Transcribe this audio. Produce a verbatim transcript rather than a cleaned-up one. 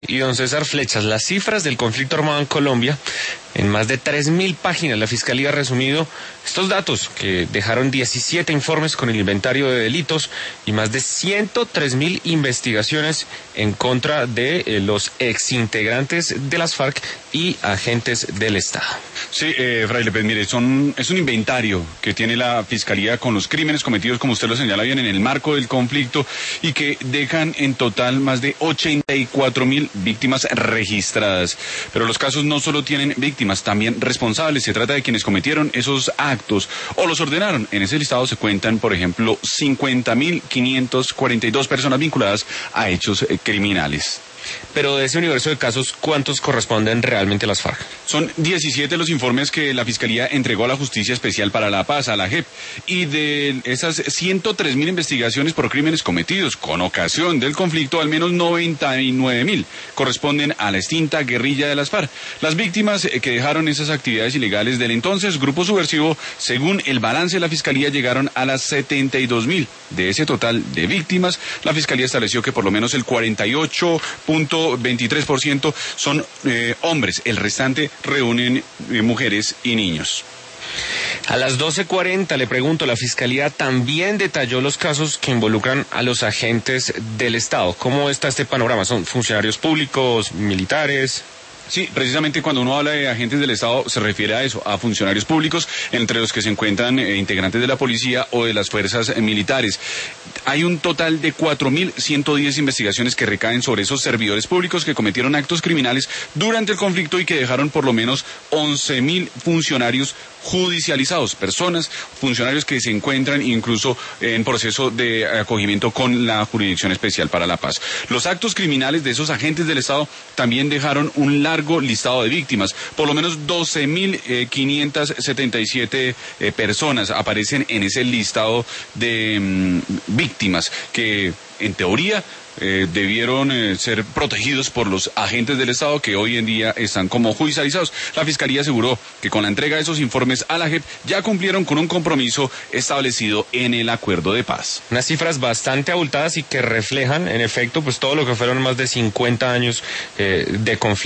Y don César Flechas, las cifras del conflicto armado en Colombia, en más de tres mil páginas la Fiscalía ha resumido estos datos que dejaron diecisiete informes con el inventario de delitos y más de ciento tres mil investigaciones en contra de eh, los exintegrantes de las FARC y agentes del Estado. Sí, eh, Fraile, pues mire, son, es un inventario que tiene la Fiscalía con los crímenes cometidos, como usted lo señala bien, en el marco del conflicto y que dejan en total más de ochenta y cuatro mil víctimas registradas. Pero los casos no solo tienen víctimas, también responsables. Se trata de quienes cometieron esos actos o los ordenaron. En ese listado se cuentan, por ejemplo, cincuenta mil quinientas cuarenta y dos personas vinculadas a hechos eh, criminales. Pero de ese universo de casos, ¿cuántos corresponden realmente a las FARC? Son diecisiete los informes que la Fiscalía entregó a la Justicia Especial para la Paz, a la J E P, y de esas ciento tres mil investigaciones por crímenes cometidos con ocasión del conflicto, al menos noventa y nueve mil corresponden a la extinta guerrilla de las FARC. Las víctimas que dejaron esas actividades ilegales del entonces grupo subversivo, según el balance de la Fiscalía, llegaron a las setenta y dos mil. De ese total de víctimas, la Fiscalía estableció que por lo menos el cuarenta y ocho punto veintitrés por ciento son eh, hombres, el restante reúnen eh, mujeres y niños. A las doce cuarenta le pregunto, la Fiscalía también detalló los casos que involucran a los agentes del Estado. ¿Cómo está este panorama? ¿Son funcionarios públicos, militares? Sí, precisamente cuando uno habla de agentes del Estado se refiere a eso, a funcionarios públicos, entre los que se encuentran eh, integrantes de la policía o de las fuerzas eh, militares. Hay un total de cuatro mil ciento diez investigaciones que recaen sobre esos servidores públicos que cometieron actos criminales durante el conflicto y que dejaron por lo menos once mil funcionarios judicializados, personas, funcionarios que se encuentran incluso en proceso de acogimiento con la Jurisdicción Especial para la Paz. Los actos criminales de esos agentes del Estado también dejaron un largo listado de víctimas. Por lo menos doce mil quinientas setenta y siete eh, personas aparecen en ese listado de mmm, víctimas que, en teoría, Eh, debieron eh, ser protegidos por los agentes del Estado que hoy en día están como judicializados. La Fiscalía aseguró que con la entrega de esos informes a la J E P ya cumplieron con un compromiso establecido en el acuerdo de paz. Unas cifras bastante abultadas y que reflejan, en efecto, pues todo lo que fueron más de cincuenta años eh, de conflicto.